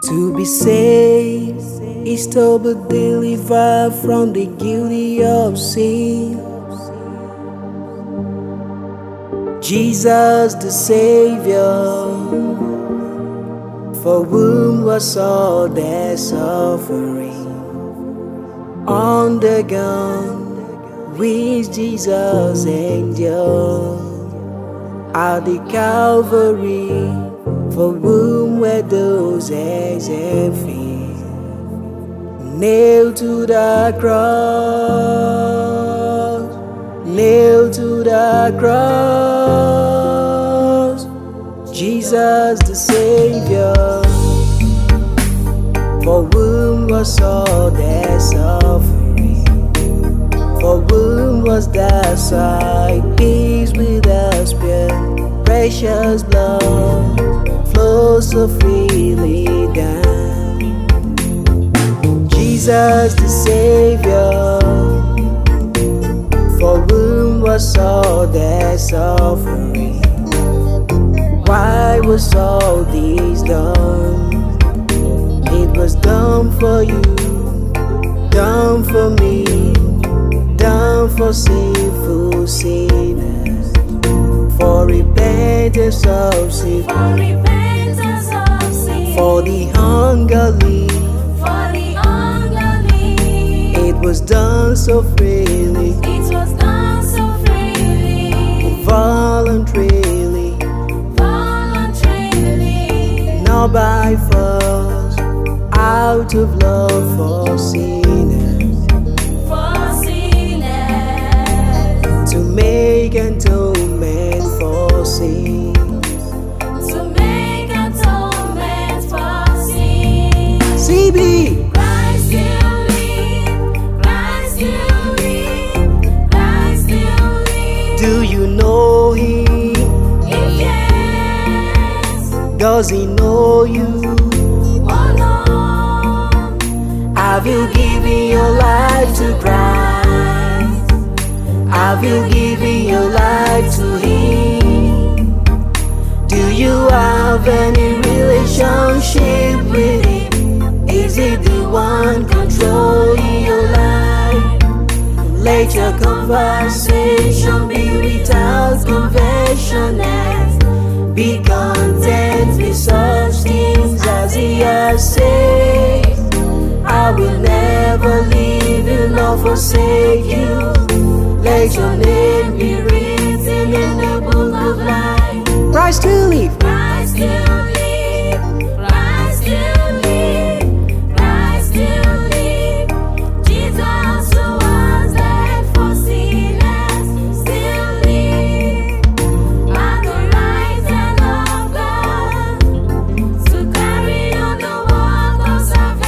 To be saved is to be delivered from the guilty of sin. Jesus the Savior, for whom was all their suffering, undergone which Jesus endured at the Calvary, for whom were those eggs and feet nailed to the cross, nailed to the cross. Jesus the Savior, for whom was all their suffering, for whom was the sight, peace with us, precious blood flows so freely down. Jesus the Savior, for whom was all their suffering. Why was all this done? It was done for you, done for me, done for sinful sinners, for repentance of sin, for the ungodly. It was done so freely, voluntarily, not by force, out of love for sinners, to make atonement for sin. CB, Christ still live, Christ still live, Christ still live. do you know Him? If yes, Does He know you? oh no. Have you given your life to Christ? Have you given your life to Him? Do you have any relationship with Him? Is He the one controlling your life? Let your conversation be without conventionals. Be content with such things as He has said. I will never leave you nor forsake you. Let your name be written in the book of life. Christ to live. Christ still live, Christ still live, Christ still live. Jesus who was dead for sinners still live. At the right hand of God to carry on the work of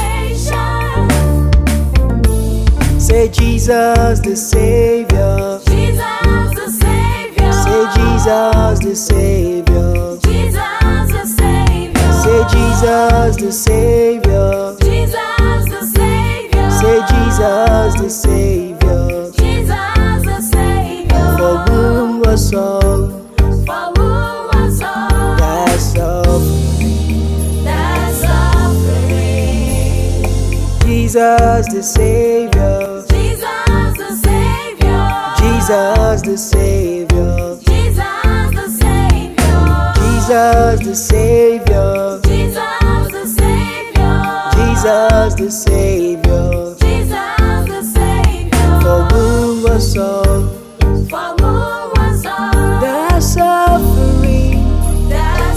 salvation. Say Jesus the Savior. Jesus the Savior. Say Jesus the Savior. Jesus the Savior. Say Jesus the Savior. Jesus the Savior. Say Jesus the Savior. Jesus the Savior. For whom was all For whom was all that suffering. that suffering. Jesus the Savior. Jesus the Savior. Jesus the Savior. Jesus the Savior. Jesus the Savior. Jesus the Savior. Jesus the Savior. Jesus the Savior. For whom was all For whom was all that suffering. that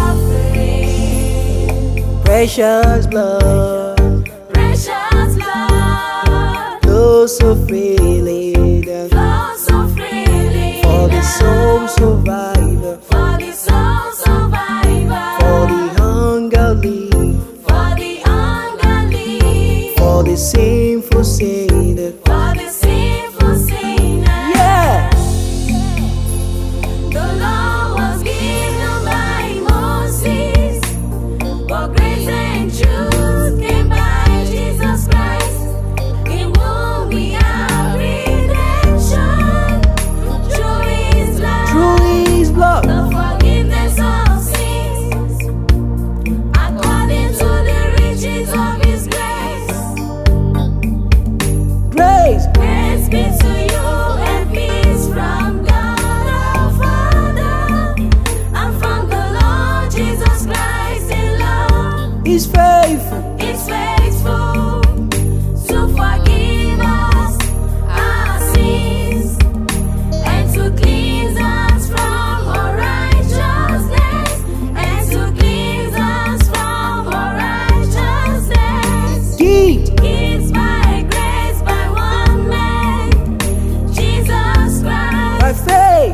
suffering. Precious blood Precious blood flows so freely down. flows so freely For the down. soul survivor, For the soul survivor. for the ungodly, For the ungodly. for the sinful sinner. For the sinful sinner. Yeah. The law was given by Moses, but grace and truth came by Jesus Christ, in whom we have redemption through His blood. Through He's faithful. He's faithful to forgive us our sins and to cleanse us from unrighteousness, and to cleanse us from unrighteousness. It's by grace, by one man, Jesus Christ. By faith,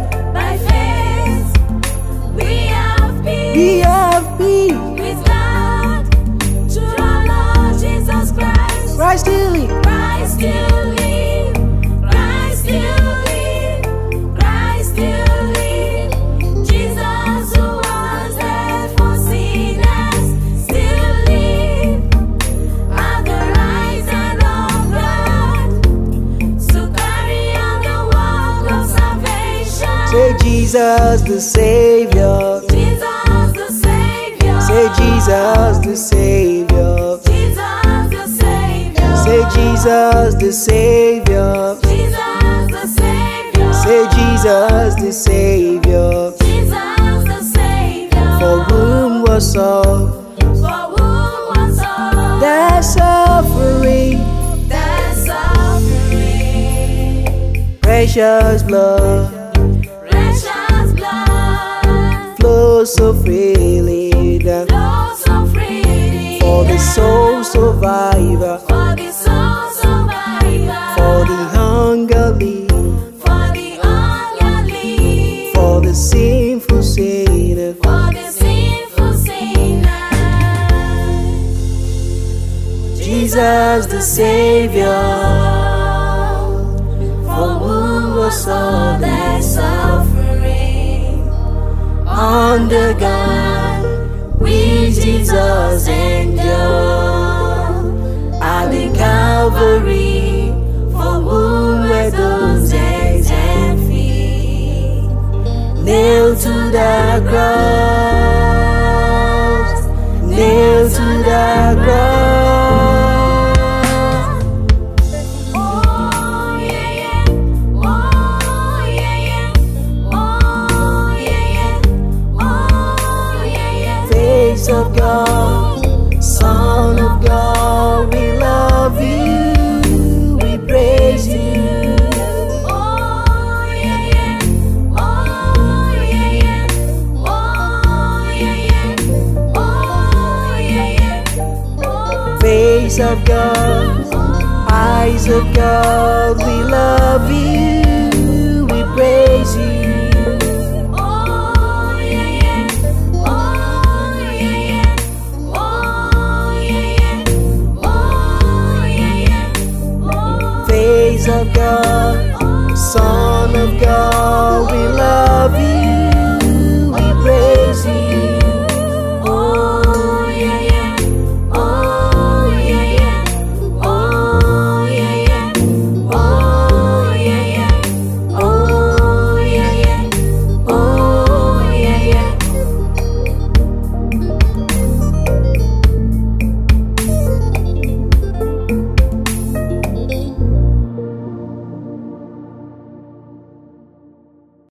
we have peace. we have peace. With God, through our Lord Jesus Christ. Christ still lives. Christ still live. Christ still live. Christ still live. Jesus, who was dead for sinners, still live at the right hand of God to carry on the work of salvation. Say Jesus the Savior. Jesus the Savior. Say Jesus the Savior. Jesus the Savior. Say Jesus the Savior. Jesus the Savior. Say Jesus the Savior. Jesus the Savior. For whom was all For whom was all that suffering, that suffering. precious blood Precious blood flows so freely down flows so freely for the down soul survivor, for the soul survivor, for the ungodly, for the ungodly, for the sinful sinner. for the sinful sinner. Jesus the Savior, for whom was all that suffering, under God, with Jesus endured at the Calvary, for whom were those hands and feet nailed to the cross, nailed to the cross. Oh yeah yeah, oh yeah yeah, oh yeah yeah, oh yeah yeah. Face of God, Son of God, we love you, we praise you. Oh yeah yeah, oh yeah yeah, oh yeah yeah, oh yeah yeah, oh. Face of God, eyes of God, we love you, we praise you. Oh yeah yeah, oh yeah yeah, oh yeah yeah, oh yeah yeah, oh. Face of God,